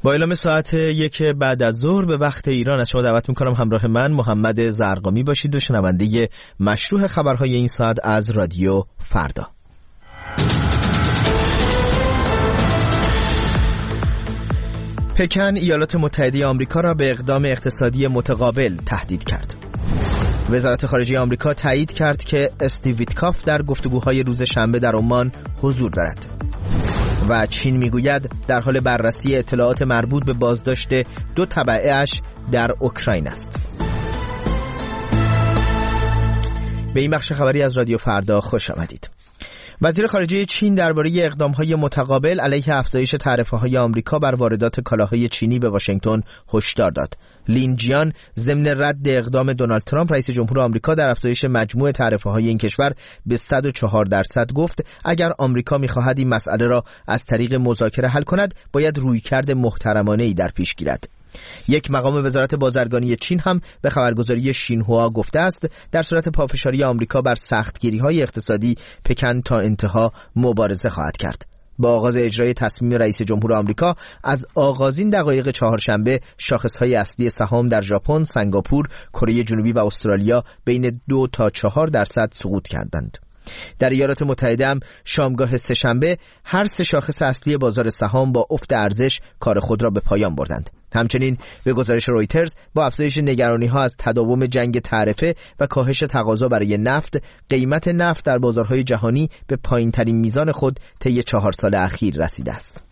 با اعلام ساعت 1 بعد از ظهر به وقت ایران از شما دعوت میکنم همراه من محمد زرقامی باشید و شنونده مشروع خبرهای این ساعت از رادیو فردا. پکن ایالات متحده آمریکا را به اقدام اقتصادی متقابل تهدید کرد. وزارت خارجه آمریکا تایید کرد که استیو ویتکاف در گفتگوهای روز شنبه در عمان حضور دارد. و چین میگوید در حال بررسی اطلاعات مربوط به بازداشت 2 تبعه‌اش در اوکراین است. به این بخش خبری از رادیو فردا خوش آمدید. وزیر خارجه چین درباره اقدام‌های متقابل علیه افزایش تعرفه‌های آمریکا بر واردات کالاهای چینی به واشنگتن هشدار داد. لین جیان ضمن رد اقدام دونالد ترامپ رئیس جمهور آمریکا در افزایش مجموع تعرفه‌های این کشور به 104% گفت اگر آمریکا می‌خواهد این مسئله را از طریق مذاکره حل کند باید رویکرد محترمانه‌ای در پیش گیرد. یک مقام وزارت بازرگانی چین هم به خبرگزاری شینهوا گفته است در صورت پافشاری آمریکا بر سختگیری‌های اقتصادی پکن تا انتها مبارزه خواهد کرد. با آغاز اجرای تصمیم رئیس جمهور آمریکا از آغازین دقایق چهارشنبه شاخص‌های اصلی سهام در ژاپن، سنگاپور، کره جنوبی و استرالیا بین 2 تا 4% سقوط کردند. در ایالات متحده هم شامگاه سه‌شنبه هر 3 شاخص اصلی بازار سهام با افت ارزش کار خود را به پایان بردند. همچنین به گزارش رویترز با افزایش نگرانی‌ها از تداوم جنگ تعرفه و کاهش تقاضا برای نفت، قیمت نفت در بازارهای جهانی به پایین‌ترین میزان خود طی 4 سال اخیر رسیده است.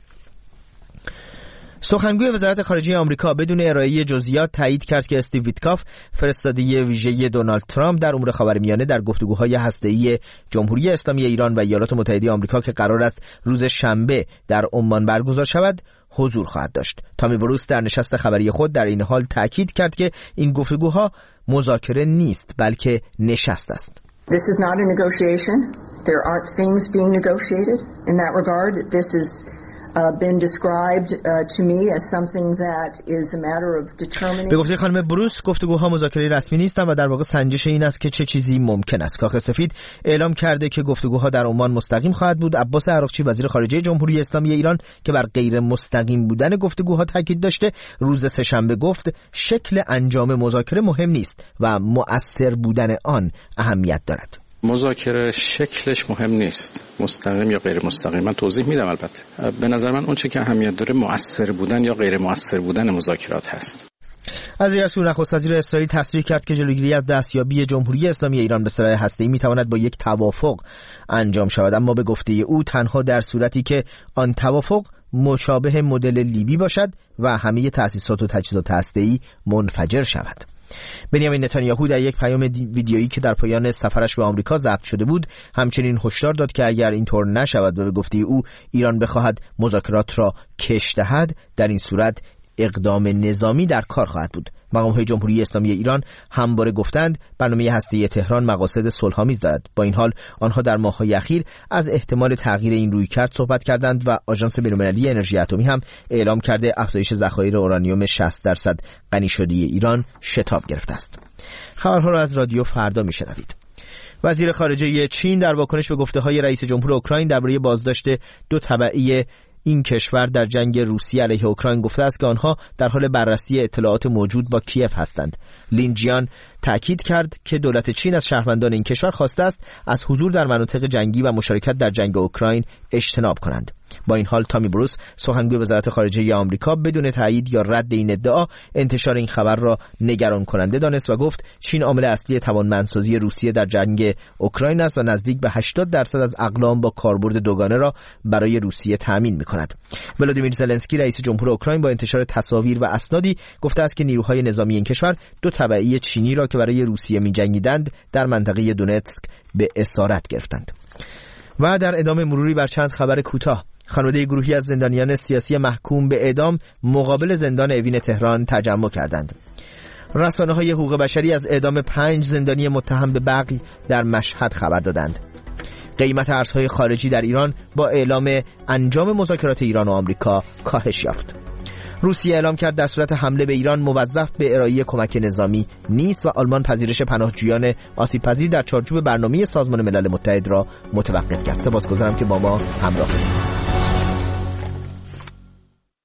سخنگوی وزارت خارجه آمریکا بدون ارائه جزئیات تایید کرد که استیو ویتکاف فرستاده ویژه دونالد ترامپ در امور خاورمیانه در گفتگوهای هسته‌ای جمهوری اسلامی ایران و ایالات متحده آمریکا که قرار است روز شنبه در عمان برگزار شود حضور خواهد داشت. تامی بروس در نشست خبری خود در این حال تاکید کرد که این گفتگوها مذاکره نیست بلکه نشست است. This is not a negotiation. There aren't things being negotiated. In that regard, this is been described to me as something that is a matter of determining. به گفته خانم بروس گفتگوها مذاکره رسمی نیستند و در واقع سنجش این است که چه چیزی ممکن است. کاخ سفید اعلام کرده که گفتگوها در عمان مستقیم خواهد بود. عباس عراقچی وزیر خارجه جمهوری اسلامی ایران که بر غیر مستقیم بودن گفتگوها تاکید داشته روز سه‌شنبه گفت شکل انجام مذاکره مهم نیست و مؤثر بودن آن اهمیت دارد. مذاکره شکلش مهم نیست، مستقیم یا غیر مستقیم. من توضیح میدم. البته به نظر من اون چه که اهمیت داره مؤثر بودن یا غیر مؤثر بودن مذاکرات هست. از این سو نخست وزیر اسرائیل تصریح کرد که جلوگیری از دستیابی جمهوری اسلامی ایران به سلاح هسته‌ای میتواند با یک توافق انجام شود، اما به گفته او تنها در صورتی که آن توافق مشابه مدل لیبی باشد و همه تأسیسات و تجهیزات هسته‌ای منفجر شود. بنیامین نتانیاهو در یک پیام ویدیویی که در پایان سفرش به آمریکا ضبط شده بود همچنین هشدار داد که اگر اینطور نشود و به گفته او ایران بخواهد مذاکرات را کش دهد در این صورت اقدام نظامی در کار خواهد بود. مقام‌های جمهوری اسلامی ایران همواره گفتند برنامه هسته‌ای تهران مقاصد صلح‌آمیز دارد. با این حال آنها در ماه‌های اخیر از احتمال تغییر این رویکرد صحبت کردند و آژانس بین‌المللی انرژی اتمی هم اعلام کرده افزایش ذخایر اورانیوم 60% غنی شده ایران شتاب گرفته است. خبرها را از رادیو فردا میشنوید. وزیر خارجه چین در واکنش به گفته‌های رئیس جمهور اوکراین درباره بازداشت 2 تبعه این کشور در جنگ روسیه علیه اوکراین گفته است که آنها در حال بررسی اطلاعات موجود با کیف هستند. لین جیان تأکید کرد که دولت چین از شهروندان این کشور خواسته است از حضور در مناطق جنگی و مشارکت در جنگ اوکراین اجتناب کنند. با این حال تامی بروس سخنگوی وزارت خارجه آمریکا بدون تایید یا رد این ادعا انتشار این خبر را نگران کننده دانست و گفت چین عامل اصلی توانمندسازی روسیه در جنگ اوکراین است و نزدیک به 80% از اقلام با کاربرد دوگانه را برای روسیه تامین می‌کند. ولادیمیر زلنسکی رئیس جمهور اوکراین با انتشار تصاویر و اسنادی گفته است که نیروهای نظامی این کشور 2 تبعه چینی را که برای روسیه می‌جنگیدند در منطقه دونتسک به اسارت گرفتند. و در ادامه مروری بر چند خبر کوتاه. خانواده گروهی از زندانیان سیاسی محکوم به اعدام مقابل زندان اوین تهران تجمع کردند. رسانه‌های حقوق بشری از اعدام 5 زندانی متهم به بغی در مشهد خبر دادند. قیمت ارزهای خارجی در ایران با اعلام انجام مذاکرات ایران و آمریکا کاهش یافت. روسیه اعلام کرد در صورت حمله به ایران موظف به ارائه کمک نظامی نیست و آلمان پذیرش پناهجویان آسیب‌پذیر در چارچوب برنامه سازمان ملل متحد را متوقف کرد. سپاسگزارم که با ما همراه بودید.